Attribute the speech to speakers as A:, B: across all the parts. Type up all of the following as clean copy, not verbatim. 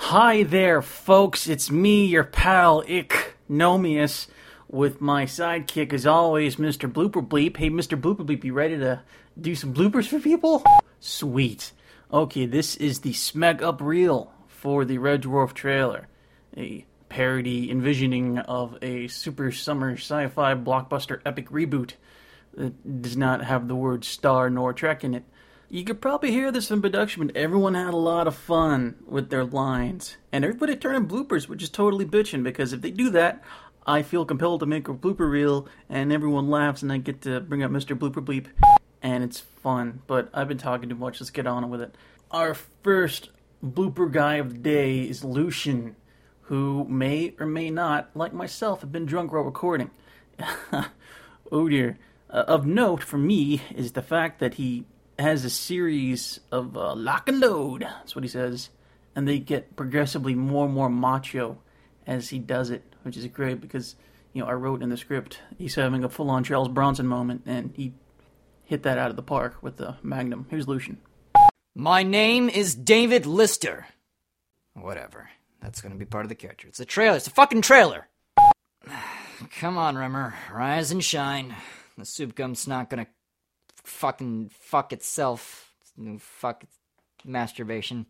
A: Hi there, folks. It's me, your pal, Nomius, with my sidekick, as always, Mr. Blooper Bleep. Hey, Mr. Blooper Bleep, you ready to do some bloopers for people? Sweet. Okay, this is the Smeg Up Reel for the Red Dwarf trailer. A parody envisioning of a super summer sci-fi blockbuster epic reboot that does not have the word Star nor Trek in it. You could probably hear this in production, but everyone had a lot of fun with their lines. And everybody turned in bloopers, which is totally bitching, because if they do that, I feel compelled to make a blooper reel, and everyone laughs, and I get to bring up Mr. Blooper Bleep, and it's fun. But I've been talking too much, let's get on with it. Our first blooper guy of the day is Lucian, who may or may not, like myself, have been drunk while recording. Oh dear. Of note for me is the fact that he has a series of lock and load, that's what he says, and they get progressively more and more macho as he does it, which is great because, I wrote in the script, he's having a full-on Charles Bronson moment, and he hit that out of the park with the Magnum. Here's Lucian.
B: My name is David Lister. Whatever. That's gonna be part of the character. It's a trailer. It's a fucking trailer. Come on, Rimmer. Rise and shine. The soup gum's not gonna fucking fuck itself. Fuck masturbation.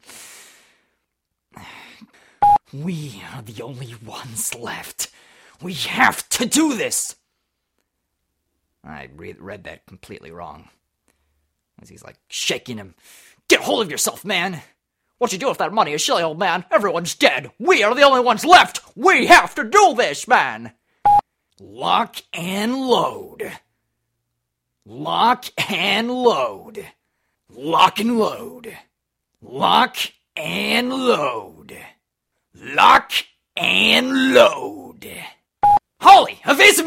B: We are the only ones left. We have to do this! I read that completely wrong. As he's like shaking him. Get a hold of yourself, man! What you do with that money is silly, old man. Everyone's dead. We are the only ones left. We have to do this, man! Lock and load. Lock and load. Lock and load. Lock and load. Lock and load. Holly, evasive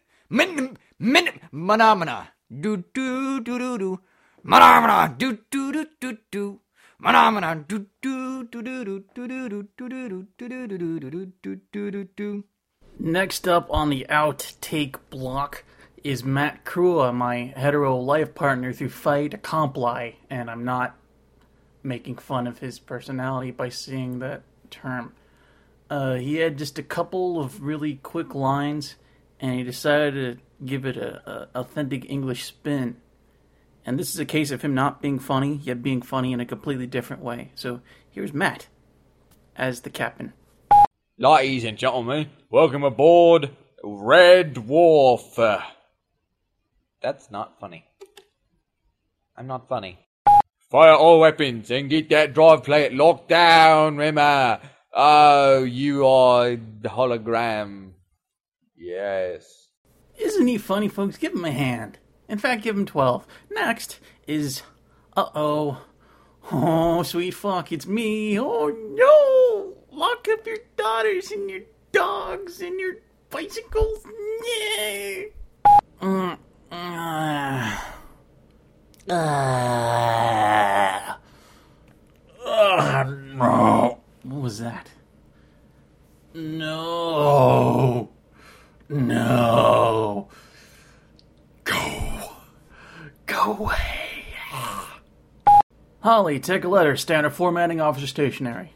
B: phenomena. Do do do do do. Phenomena. Do do do do do. Phenomena. Do do do do do do do do do do.
A: Next up on the outtake block is Matt Krua, my hetero life partner through Fight Comply, and I'm not making fun of his personality by saying that term. He had just a couple of really quick lines, and he decided to give it a authentic English spin. And this is a case of him not being funny, yet being funny in a completely different way. So here's Matt as the captain.
C: Ladies and gentlemen, welcome aboard Red Dwarf. That's not funny. I'm not funny. Fire all weapons and get that drive plate locked down, Rimmer. Oh, you are the hologram. Yes.
A: Isn't he funny, folks? Give him a hand. In fact, give him 12. Next is... Uh-oh. Oh, sweet fuck, it's me. Oh, no. Lock up your daughters and your dogs and your bicycles. Yeah. No. What was that? No. No. Go away. Holly, take a letter. Standard formatting, officer stationery.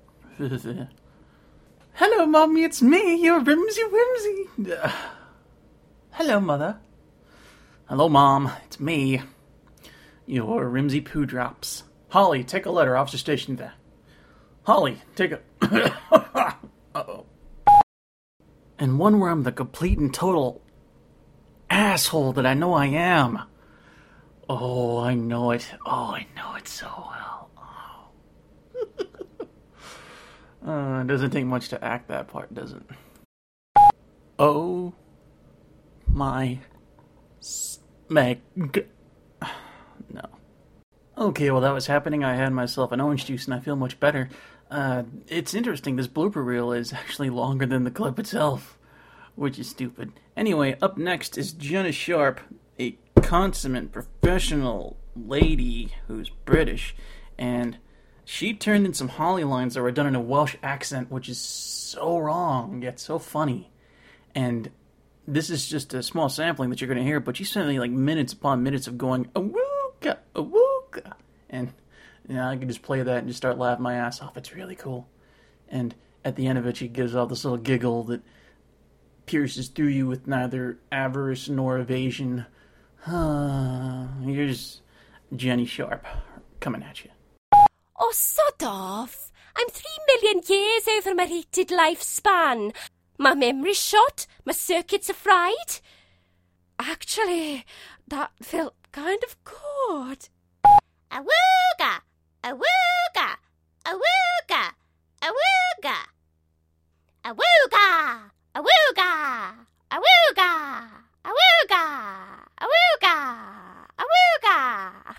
A: Hello, Mommy, it's me, your Rimsy Whimsy. Hello, Mother. Hello, Mom, it's me, your Rimsy Poo Drops. Holly, take a letter, officer station there. Holly, take a... Uh-oh. And one where I'm the complete and total asshole that I know I am. Oh, I know it. Oh, I know it so well. Oh. It doesn't take much to act that part, does it? Oh my smeg. No. Okay, while that was happening, I had myself an orange juice and I feel much better. It's interesting, this blooper reel is actually longer than the clip itself, which is stupid. Anyway, up next is Jenna Sharp, a consummate professional lady who's British, and she turned in some Holly lines that were done in a Welsh accent, which is so wrong, yet so funny. And this is just a small sampling that you're going to hear, but she spent me like minutes upon minutes of going, awooka, awooka. And I can just play that and just start laughing my ass off. It's really cool. And at the end of it, she gives off this little giggle that pierces through you with neither avarice nor evasion. Here's Jenny Sharp coming at you.
D: Oh, sod off. I'm 3 million years over my rated lifespan. My memory's shot, my circuits are fried. Actually, that felt kind of good. Awooga! Awooga! Awooga! Awooga! Awooga! Awooga! Awooga! Awooga! Awooga! Awooga!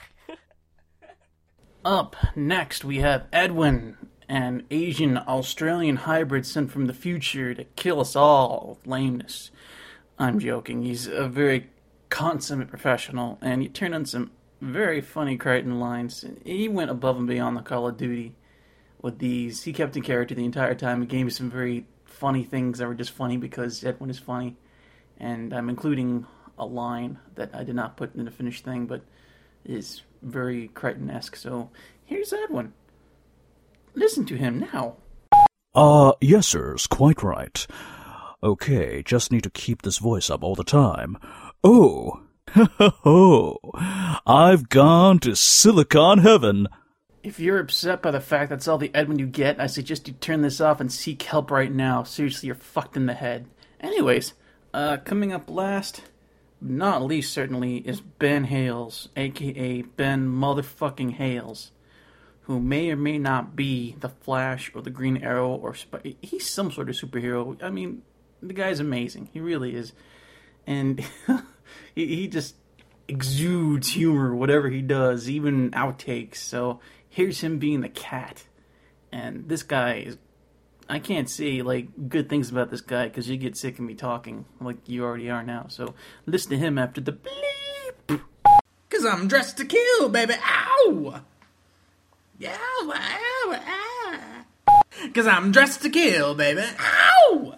A: Up next, we have Edwin, an Asian Australian hybrid sent from the future to kill us all with lameness. I'm joking. He's a very consummate professional, and he turned on some very funny Crichton lines. He went above and beyond the Call of Duty with these. He kept in character the entire time. He gave me some very funny things that were just funny because Edwin is funny. And I'm including a line that I did not put in the finished thing, but is very Crichton-esque. So here's Edwin. Listen to him now.
E: Yes, sir's quite right. Okay, just need to keep this voice up all the time. Oh, ho, I've gone to Silicon Heaven.
A: If you're upset by the fact that's all the Edwin you get, I suggest you turn this off and seek help right now. Seriously, you're fucked in the head. Anyways, coming up last, not least certainly, is Ben Hales, a.k.a. Ben motherfucking Hales, who may or may not be the Flash or the Green Arrow or he's some sort of superhero. I mean, the guy's amazing. He really is. And he just exudes humor, whatever he does, even outtakes. So here's him being the Cat. And this guy is... I can't say, good things about this guy because you get sick of me talking like you already are now. So listen to him after the bleep. Because I'm dressed to kill, baby. Ow! Yeah, ow, ow. Because I'm dressed to kill, baby. Ow!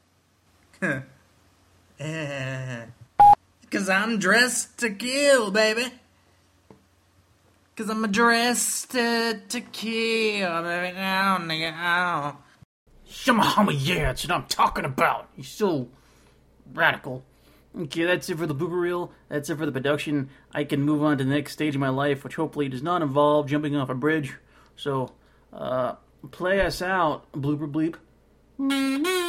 A: Because I'm dressed to kill, baby. Because I'm dressed to kill, baby. Ow, nigga, ow. Homie, yeah, that's what I'm talking about. He's so radical. Okay, that's it for the blooper reel. That's it for the production. I can move on to the next stage of my life, which hopefully does not involve jumping off a bridge. So, play us out, blooper bleep.